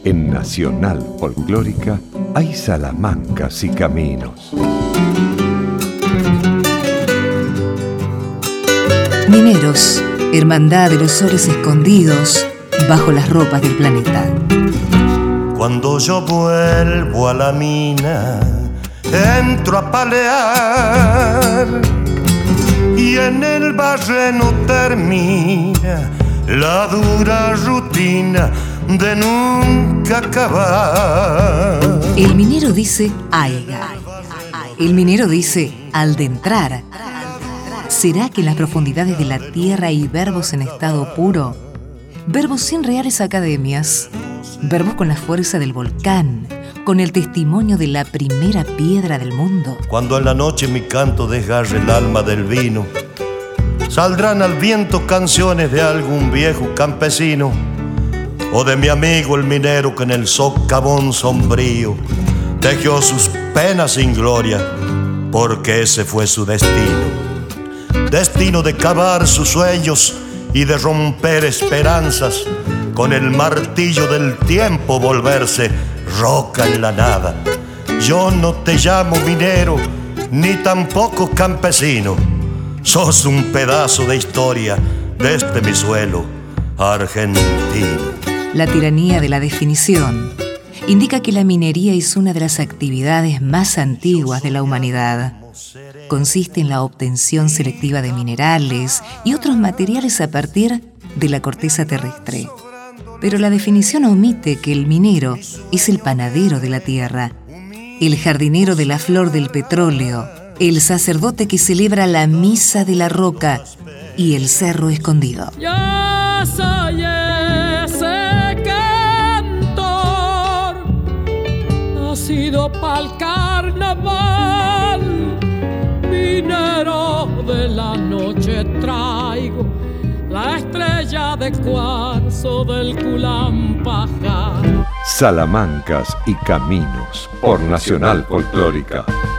En Nacional Folclórica hay salamancas y caminos. Mineros, hermandad de los soles escondidos bajo las ropas del planeta. Cuando yo vuelvo a la mina, entro a palear y en el barreno termina la dura rutina de nunca acabar. El minero dice aiga. El minero dice al de entrar. ¿Será que en las profundidades de la tierra hay verbos en estado puro? Verbos sin reales academias. Verbos con la fuerza del volcán, con el testimonio de la primera piedra del mundo. Cuando en la noche mi canto desgarre el alma del vino, saldrán al viento canciones de algún viejo campesino o de mi amigo el minero que en el socavón sombrío tejió sus penas sin gloria, porque ese fue su destino. Destino de cavar sus sueños y de romper esperanzas, con el martillo del tiempo volverse roca en la nada. Yo no te llamo minero, ni tampoco campesino. Sos un pedazo de historia de este mi suelo argentino. La tiranía de la definición indica que la minería es una de las actividades más antiguas de la humanidad. Consiste en la obtención selectiva de minerales y otros materiales a partir de la corteza terrestre. Pero la definición omite que el minero es el panadero de la tierra, el jardinero de la flor del petróleo, el sacerdote que celebra la misa de la roca y el cerro escondido. Yo soy ese cantor, nacido pa'l carnaval, minero de la noche traigo la estrella de cuarzo del Culampajar. Salamancas y caminos por Nacional Folclórica.